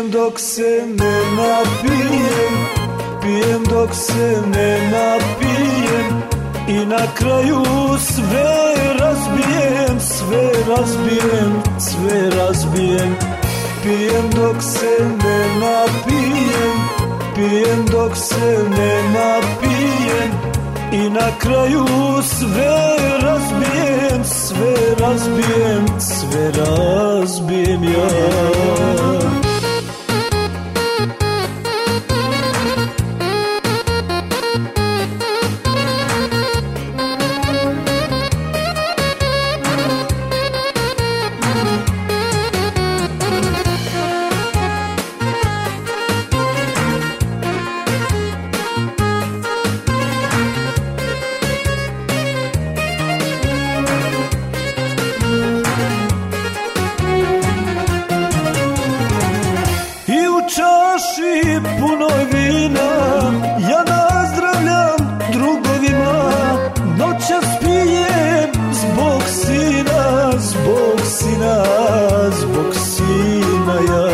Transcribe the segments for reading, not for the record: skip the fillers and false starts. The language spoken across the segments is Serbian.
Pijem dok se ne napijem, pijem dok se ne napijem i na kraju sve razbijem, sve razbijem, sve razbijem. Pijem dok se ne napijem, pijem dok se ne napijem i na kraju sve razbijem, sve razbijem, sve razbijem ja. Čaši punoj vina ja nazdravljam drugovima, noćas pijem zbog sina, zbog sina, zbog sina ja.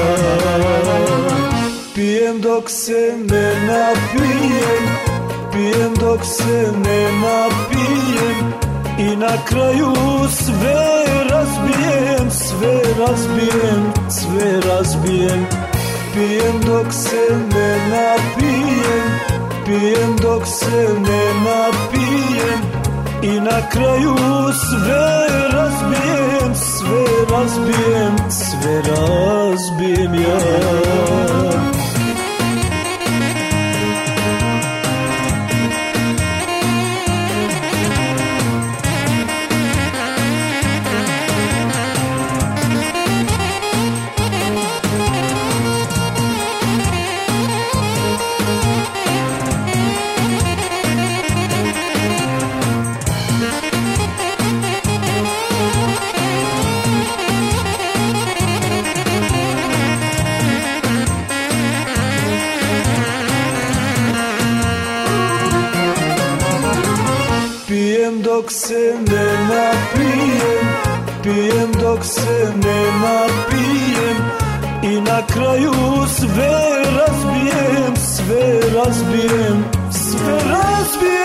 Pijem dok se ne napijem, pijem dok se ne napijem i na kraju sve razbijem, sve razbijem, sve razbijem. Pijem dok se ne napijem, pijem dok se ne napijem i na kraju sve razbijem, sve razbijem, sve razbijem ja. Pijem dok se ne napijem, pijem dok se ne napijem i na kraju sve razbijem, sve razbijem, sve razbijem.